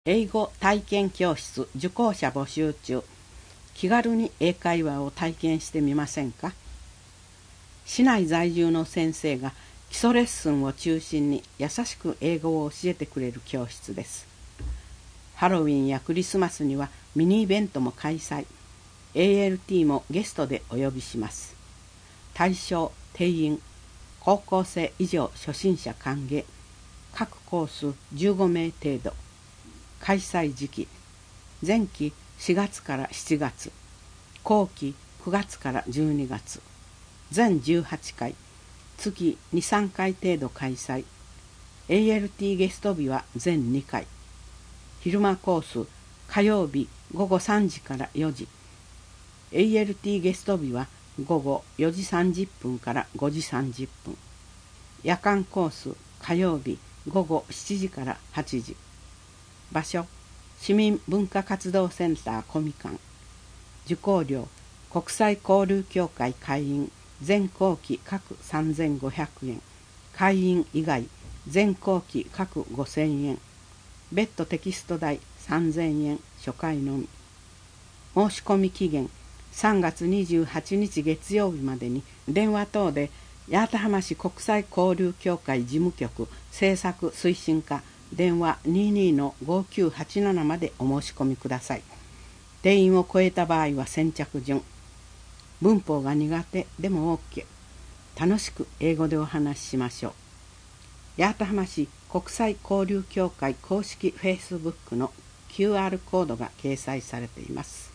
英語体験教室受講者募集中。気軽に英会話を体験してみませんか？市内在住の先生が基礎レッスンを中心に優しく英語を教えてくれる教室です。ハロウィンやクリスマスにはミニイベントも開催。ALT もゲストでお呼びします。対象定員高校生以上初心者歓迎。各コース15名程度。開催時期前期4月から7月、後期9月から12月、全18回、月 2,3 回程度開催。 ALT ゲスト日は全2回。昼間コース火曜日午後3時から4時、 ALT ゲスト日は午後4時30分から5時30分。夜間コース火曜日午後7時から8時。場所市民文化活動センターコミカン。受講料国際交流協会会員全校期各3500円、会員以外全校期各5000円、別途テキスト代3000円、初回のみ。申し込み期限3月28日月曜日までに電話等で八幡浜市国際交流協会事務局政策推進課電話 22-5987 までお申し込みください。定員を超えた場合は先着順。文法が苦手でも OK。 楽しく英語でお話ししましょう。八幡浜市国際交流協会公式 Facebook の QR コードが掲載されています。